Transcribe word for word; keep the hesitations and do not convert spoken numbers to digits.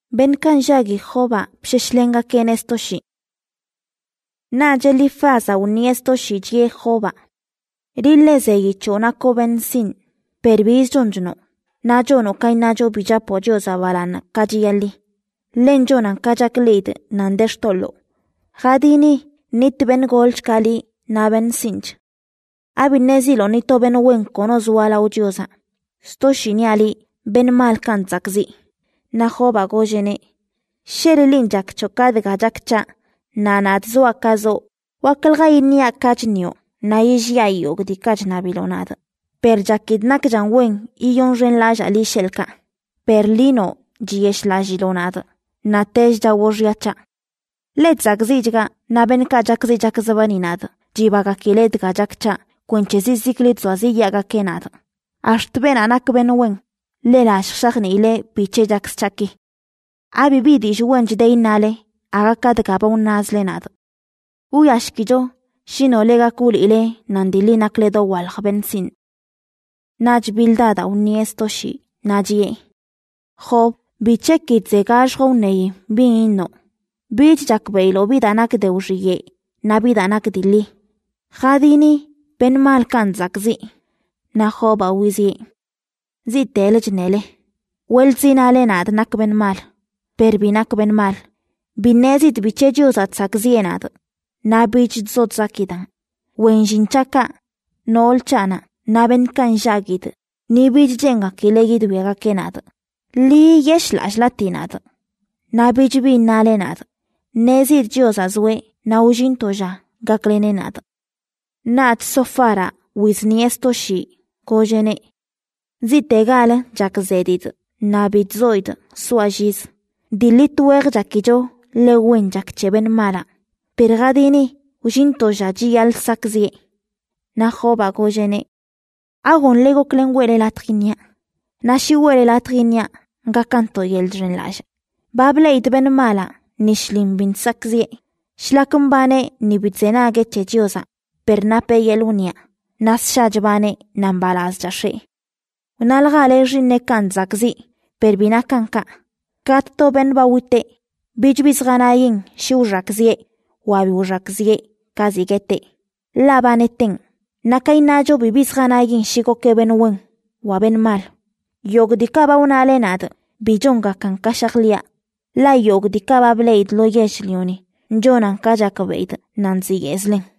ben kanja Jehová psheshlenga ken estoshi. Na jeli faza uni estoshi Jehová. Rileze yichona koben sin, pervis jonjuno. Na jono kai na jo bija pojo zawalan kajiyali. Len jonan kajak lead nandestolo. Hadini nit ben golch kali na ben sinch. Abinezilo nito ben wen kono zuala ujioza. Stoshi ni ali ben mal kanzakzi. Na hoba gojene. Sherilin jak chokad gajakcha. Na nadzo akazo. Wakalga ini akachnio. Na yiji ayo gdi kaj nabilonada. Per jakidnak jan wen iyon ren laj ali shelka. Per lino jiesh lajilonada. Na tej da woriacha. Let zakzijga na ben kajakzi jakzabaninada. Jibaga kilet gajakcha. Kwenchezi ziklit zwazi yaga kenada. Asht ben anak ben wen. Lelash shakni ile piche jakschaki. Abi bidish wenjde inale. Aga kadgaba unazle nada. Uyashkijo. Shino lega kul ile nandili nakledo walhaben sin. Naj bildada uni estoshi, najie. Job, bichekit zegaj gounei, bino. Bich jakbeilo bidanak de ujiye, nabidanak dili. Khadini, ben mal kanzakzi. Na joba wizie. Zitel jnele. Welzinale nad nak ben mal. Perbinak ben mal. Binezit bichejos at sakzienad. Na bich zot zakidan. Wenjinchaka. Nol chana. Na ben kanjagid. Ni bich jenga kilegid wega kenad. Li yesh lash latinad. Na bich bin nalenad. Nezir jios azwe. Na ujin toja. Gaklenenad. Nat sofara. Wizni estoshi. Kojene. Zitegala jak zedid. Na bich zoid. Suajiz. Dilit weg jakijo. Lewen jak cheben mala. Pergadini, ujinto jaji al sakzie. Na joba gojene. Agon lego klen wele la trinia. Na shi wele la trinia. Nga kanto yeldren laja. Bableit ben mala. Nishlim bin sakzie. Shlakumbane ni bitzena ge chechioza. Pernape yelunia. Nas shajbane nambalaz jashe. Unalgale rinne kan zakzi. Perbina kanka. Katto ben bawite. Bijbis ganayin shiurakzie. Wabi urakzie, kazigete. Labaneten. Nakainajo bibis ganagin shiko keben wen. Waben mal. Yogdikaba unalenad. Bijonga kan kashaklia. La yogdikaba blade lo yeshlioni. Jonan kajakabeid. Nanzi yeslen.